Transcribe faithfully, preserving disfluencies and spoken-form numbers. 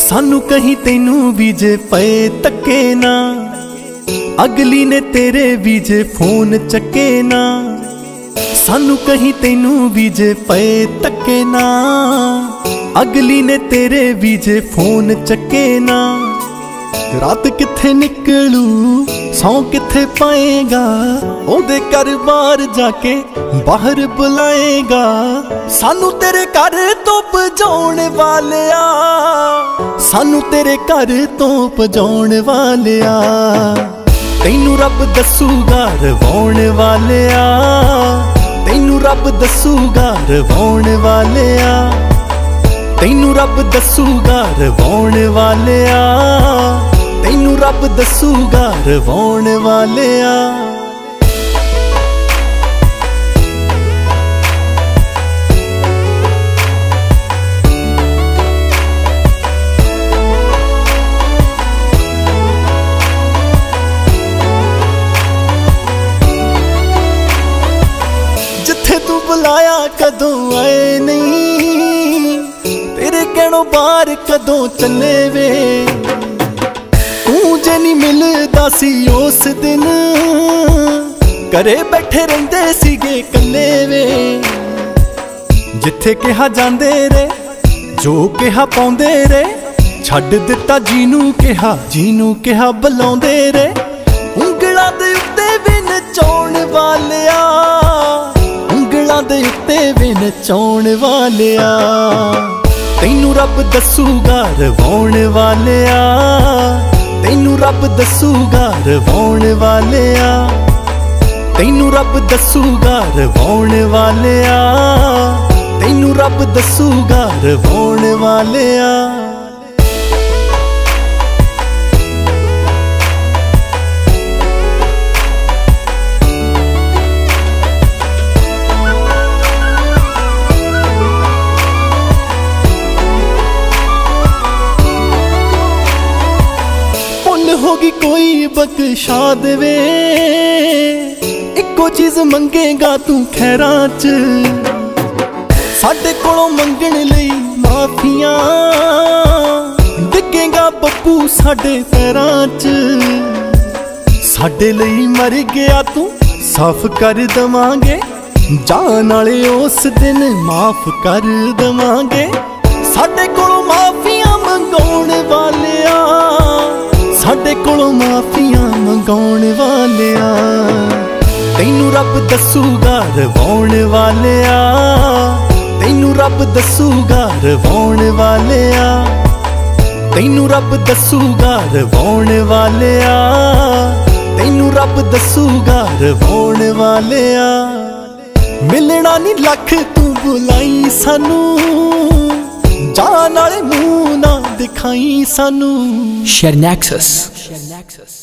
सानू कहीं तेनू भी जे पे तके ना, अगली ने तेरे भी जे फोन चके ना। सानू कहीं तेनू भी जे पे तके ना, अगली ने तेरे भी जे फोन चके ना। रात किथे निकलू सौ किथे पाएगा, ओदे घर बार जाके बाहर बुलाएगा। सानू तेरे घर तो भजाने वालिया, सानू तेरे घर तो भजाने वालिया। तैनू रब दसूगा रवाने वालिया, तैनू रब दसूगा रवाने वालिया। तैनू रब दसूगा रवाने वालिया, तैनू रब दसूगा रवाने वालिया। जिथे तू बुलाया कदों आए नहीं, तेरे कहनों बाहर कदों चले वे। तू जे नहीं मिलदा सी उस दिन, घरे बैठे रहिंदे सीगे कल्ले वे। जिथे कहा जांदे रे, जो कहा पाउंदे रे, छड्ड दिता जीनू कहा जीनू कहा बुलाउंदे रे। उंगलां दे उत्ते वी नचाउण वालिया, उंगलां दे उत्ते वी नचाउण वालिया। तैनू रब दसूगा रवाने वालिया, तैनू रब दसूगा रवाने वालिया। तैनू रब दसूगा रवाने वालिया, तैनू रब दसूगा रवाने वालिया। होगी कोई बख्शा देवे, इको चीज मंगेगा तू खैरां च। साडे कोलों मंगण लई माफियां, डिगेगा बब्बू साडे पैरां च। साडे लई मर गया तू साफ कर दवांगे, जान वाले उस दिन माफ कर दवांगे। साडे कोलों माफियां मंगाउण वालिया, साडे कोलों माफियां मंगाउण वालिया। तैनू रब दसूगा रवाने वालिया, तैनू रब दसूगा रवाने वालिया। तैनू रब दसूगा रवाने वालिया, तैनू रब दसूगा रवाने वालिया। मिलना नी लख तू बुलाई सानू, जान वाले मुंह ना दिखाई सानू। Share Nexus.